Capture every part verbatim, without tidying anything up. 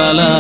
ଗଲା।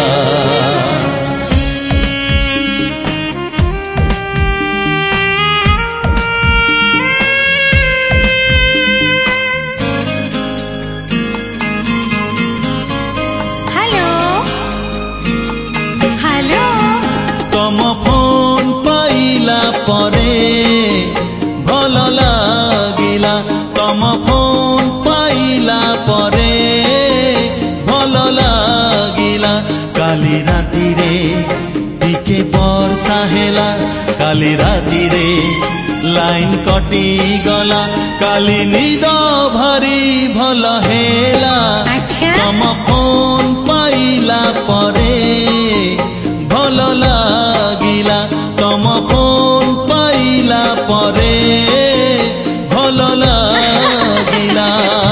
तम फोन पाइला परे भल लागिला, तम फोन पाइला परे भल लागिला। काली राती रे टिके वर्षा हेला, काली राती रे लाइन कटी गला। काली निद भारी भल हेला, तम फोन पाइला परे भल लागिला। तम फोन पाइला परे भल लागिला।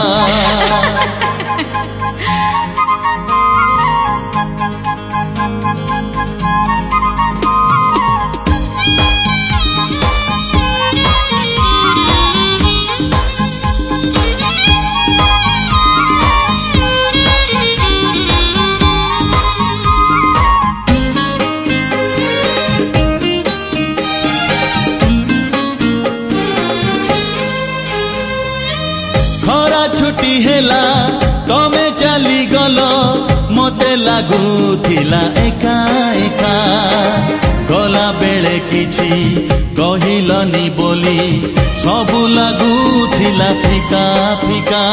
छुट्टी हेला तमे चली गल, मते लागुथिला एका एका। गला बेले किछि कहिलनी बोली सबु लागुथिला फिका फिका।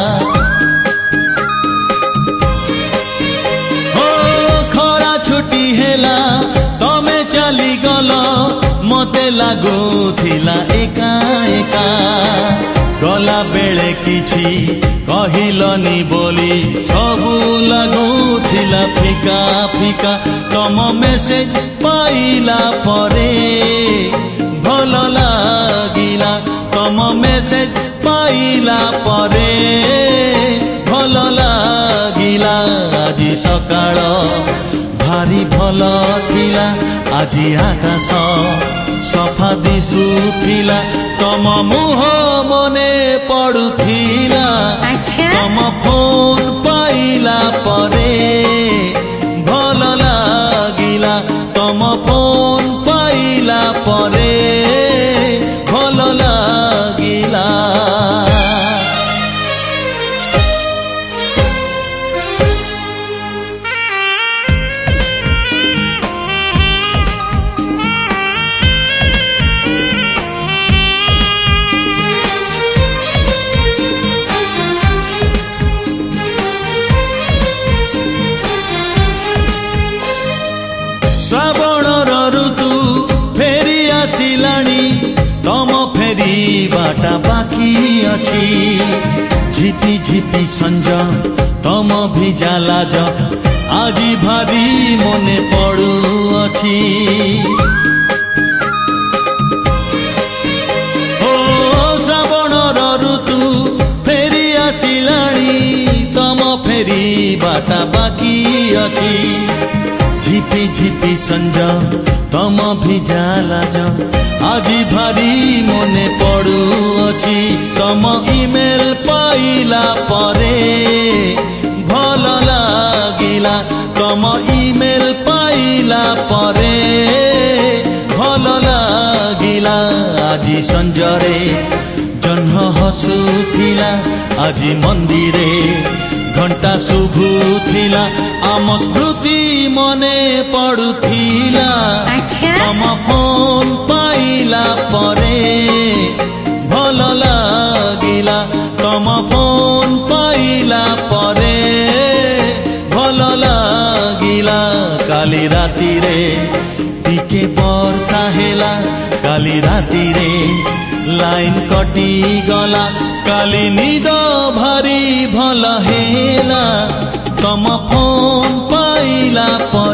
हो खरा छुट्टी हेला तमे चली गल, मते लागुथिला एका एका। गला बेले किछि कहिलनी बोली सबु लागुथिला फिका फिका। तम मेसेज पाइला परे भल लागिला, तम मेसेज पाइला परे भल लागिला। आजी सकाळ भारी भल थिला, आजी आकाश सफा दिसुथिला। तम मुह मने पड़ुथिला, तम फोन पाइला परे भल लागिला। तम फोन पाइला परे भल लागिला। श्रावणर ऋतु फेरी आसिलाणी, तम फेरी बाटा बाकी अछि। झिपी झिपी संज तम भिजा लाज, आजी भारी मने पड़ू अछि। ओ श्रावणर ऋतु फेरी आसिलाणी, तम फेरी बाटा बाकी अछि। झिपी झिपी संज तम भिजा लाज, आजी भारी मने पड़ू अछि। तम इमेल पाइला परे भल लागिला, तम इमेल पाइला परे भल लागिला। आजी संजरे जह्न हसुथिला, आजी मंदिरे घंटा शुभुथिला। आम स्मृति मने पड़ुथिला, तम फोन पाइला परे भल लागिला। तम फोन पाइला परे भल लागिला। काली राती रे टिके वर्षा हेला, काली राती रे लाइन कटी गला। काली निद भारी भल हेला, तम फोन पाइला।